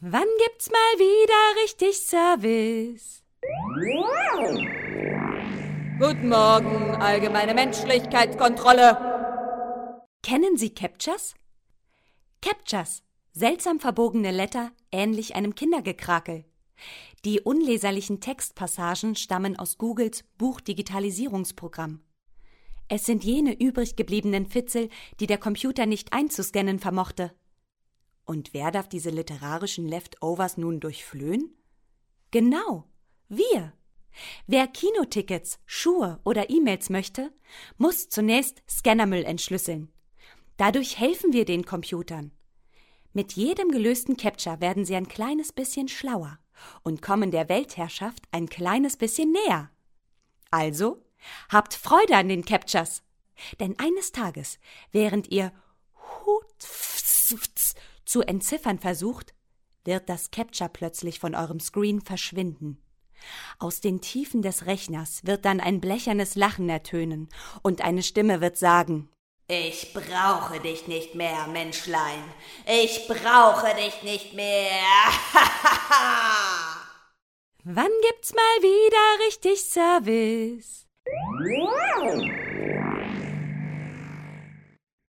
Wann gibt's mal wieder richtig Service? Guten Morgen, allgemeine Menschlichkeitskontrolle. Kennen Sie Captchas? Captchas, seltsam verbogene Letter, ähnlich einem Kindergekrakel. Die unleserlichen Textpassagen stammen aus Googles Buchdigitalisierungsprogramm. Es sind jene übrig gebliebenen Fitzel, die der Computer nicht einzuscannen vermochte. Und wer darf diese literarischen Leftovers nun durchflöhen? Genau, wir. Wer Kinotickets, Schuhe oder E-Mails möchte, muss zunächst Scannermüll entschlüsseln. Dadurch helfen wir den Computern. Mit jedem gelösten Captcha werden sie ein kleines bisschen schlauer und kommen der Weltherrschaft ein kleines bisschen näher. Also, habt Freude an den Captchas, denn eines Tages, während ihr zu entziffern versucht, wird das Captcha plötzlich von eurem Screen verschwinden. Aus den Tiefen des Rechners wird dann ein blechernes Lachen ertönen und eine Stimme wird sagen: Ich brauche dich nicht mehr, Menschlein. Ich brauche dich nicht mehr. Wann gibt's mal wieder richtig Service?